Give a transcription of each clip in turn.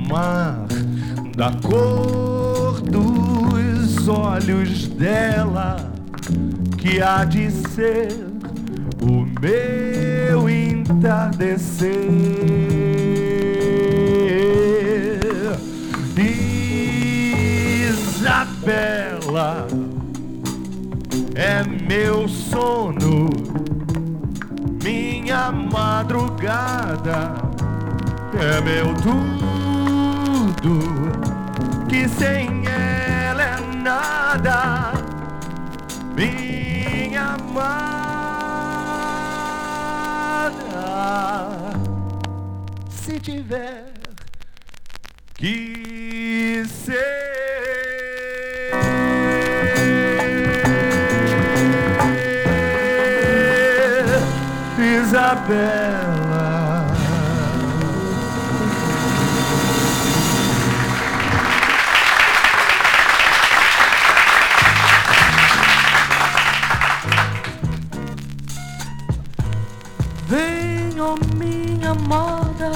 mar, da cor dos olhos dela, que há de ser o meu entardecer. Isabela é meu sono, minha madrugada, é meu tudo, que sem ela é nada. Minha amada, se tiver que ser Isabela. Vem, ó minha amada,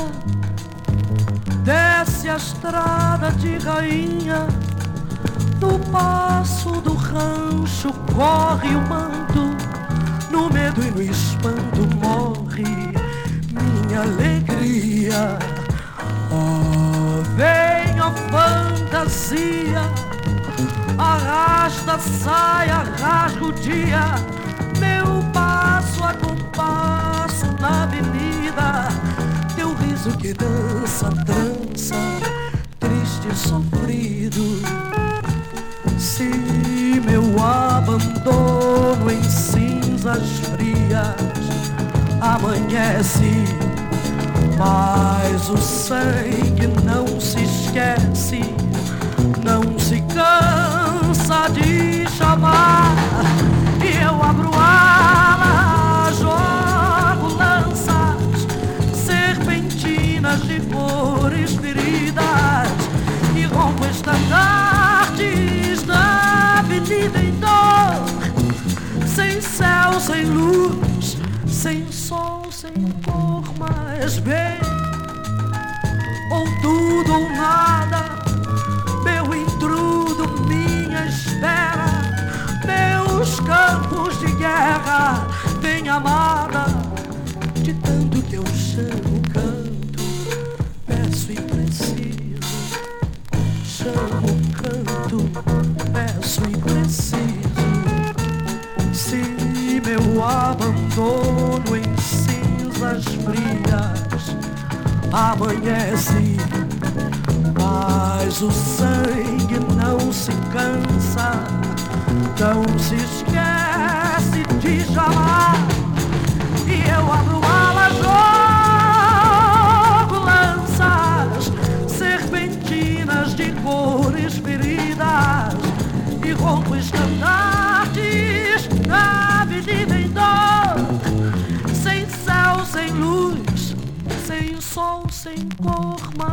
desce a estrada de rainha, no passo do rancho corre o manto, no medo e no espanto morre minha alegria. Oh, vem, ó fantasia, arrasta a saia, rasga o dia, meu passo a compasso na avenida, teu riso que dança, trança, triste e sofrido. Se meu abandono em cinzas frias amanhece, mas o sangue não se esquece, não se cansa de chamar. E eu abro alas, jogo lanças, serpentinas de cores feridas, e rompo estandartes da avenida em dor, sem céu, sem luz, sem sol, sem cor. Mas bem, ou tudo ou nada, meu intrudo, minha espera, meus campos de guerra. Vem, amada, de tanto que eu chamo, canto, peço e preciso. Chamo, canto, peço e preciso. Se meu abandono em cinzas frias amanhece, mas o sangue não se cansa, não se esquece de chamar. E eu abro alas, jogo lanças, serpentinas de cores feridas, e rompo estandartes na avenida em dor, sem céu, sem luz, sem sol, sem cor.